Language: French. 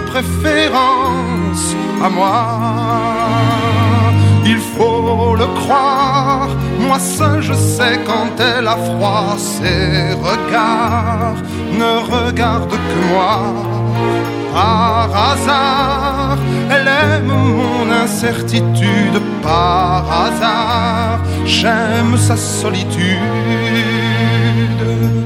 préférence à moi. Il faut le croire, moi seul je sais quand elle a froid. Ses regards ne regardent que moi. Par hasard, elle aime mon incertitude. Par hasard, j'aime sa solitude.